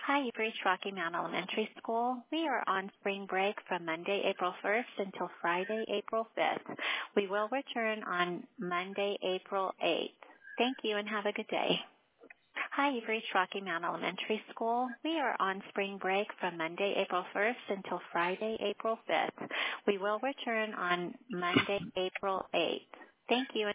Hi, you've reached Rocky Mount Elementary School. We are on spring break from Monday, April 1st until Friday, April 5th. We will return on Monday, April 8th. Thank you and have a good day. Hi, you've reached Rocky Mount Elementary School. We are on spring break from Monday, April 1st until Friday, April 5th. We will return on Monday, April 8th. Thank you.